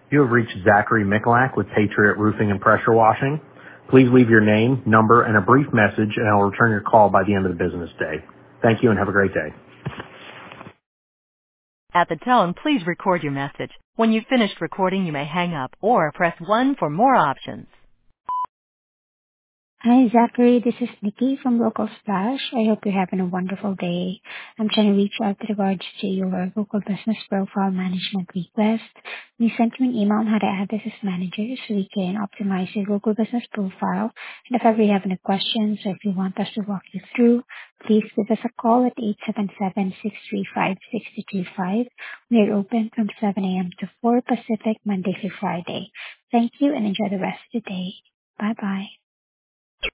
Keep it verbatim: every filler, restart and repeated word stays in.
You have reached Zachary Mikulak with Patriot Roofing and Pressure Washing. Please leave your name, number, and a brief message, and I will return your call by the end of the business day. Thank you and have a great day. At the tone, please record your message. When you've finished recording, you may hang up or press one for more options. Hi, Zachary. This is Nikki from Local Splash. I hope you're having a wonderful day. I'm trying to reach out with regards to your Google Business Profile Management request. We sent you an email on how to add this as manager so we can optimize your Google Business Profile. And if ever you have any questions or if you want us to walk you through, please give us a call at eight seven seven, six three five, six two two five. We are open from seven a.m. to four Pacific, Monday through Friday. Thank you and enjoy the rest of the day. Bye-bye.